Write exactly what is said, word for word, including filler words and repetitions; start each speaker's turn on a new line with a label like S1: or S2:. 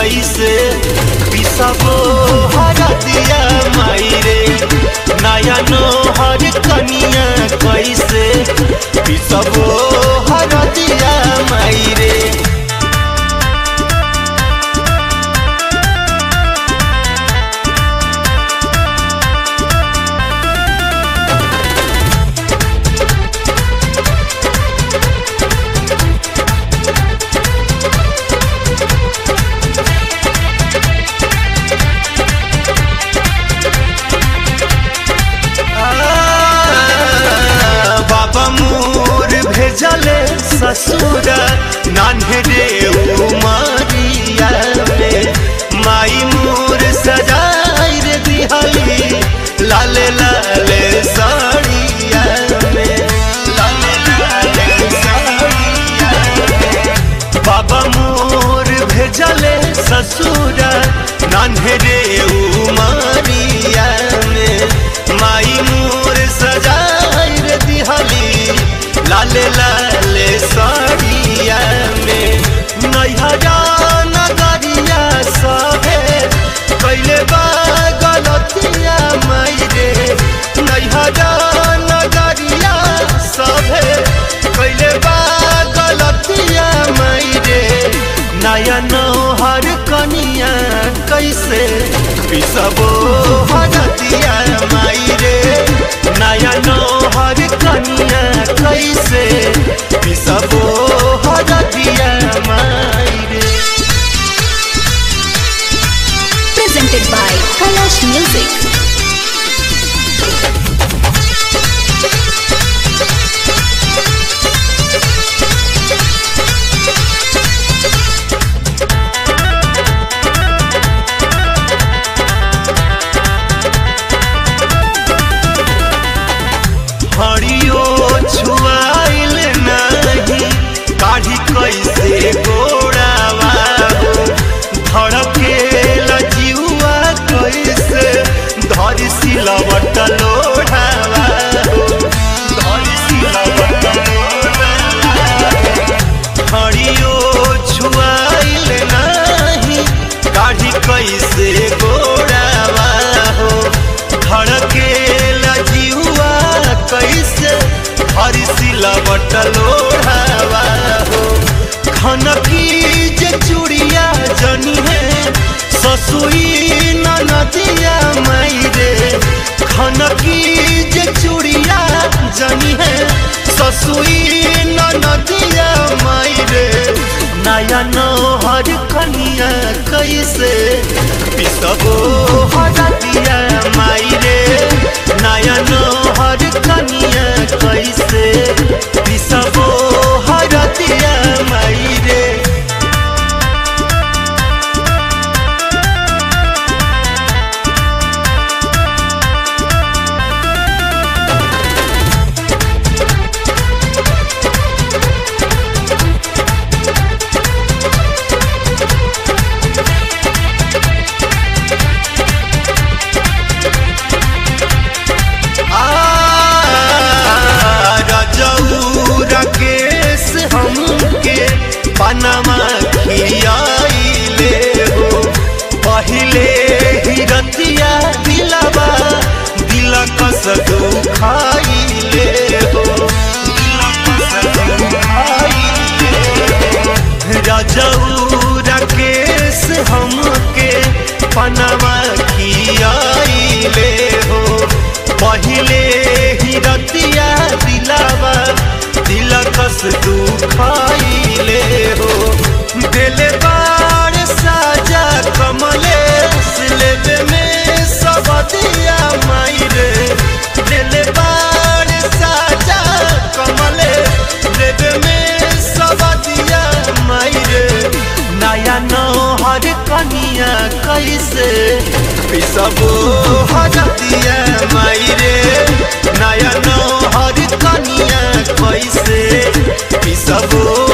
S1: कैसे पिसबो हरदिया माई रे नया नोहर कनिया कैसे पिसबो हरदिया माई रे। भेजले ससुर नान्हे रे उमरिया में माई मोर सजाई रे दिहली लाले लाले साड़िया में लाले लाले साड़िया में बाबा मोर भेजले ससुर नान्हे रे उमरिया में माई मोर सजाई रे दिहली लाले लाले साड़िया में नैहरा नगरिया सभे कैले बा गलतिया माई रे नैहरा नगरिया सभे कैले बा गलतिया माई रे नया नौहर कनिया कैसे पिसबो हरदिया माई रे नया नौहर कनिया कैसे पिसबो हरदिया माई रे।
S2: Presented by Kalash Music.
S1: हरियो छुआइल नहीं काढ़ी कैसे गोड़ावा धड़के लजियुआ कैसे धरी सिलवट लोढ़ावा धरी सिलवट लोढ़ावा हरियो छुआइल नहीं काढ़ी कैसे गोड़ावा हो धड़के लजियुआ कैसे हरी सिलवट लोढ़ावा हो खनकी जे चूड़िया जनी है ससुई ननदिया माई रे खनकी जे चूड़िया जनी है ससुई ननदिया माई रे नया नौहर कनिया कैसे पिसबो हरदिया माई रे नया नौहर कनिया कैसे पिसबो हरदिया माई रे। पनमा खियाइले हो पहिले ही रतिया दिलवा दिलक से दुखाइले हो रजऊ राकेश हमके पनमा खियाइले हो पहिले ही रतिया दिलवा दिलक से दुखाइले हो दिले बार साजा कमले सिलेबे में सब दिया माई रे दिले बार साजा कमले लेबे में सब दिया माई रे नया नौहर कनिया कैसे पिसबो हरदिया माई रे नया नौहर कनिया कैसे पिसबो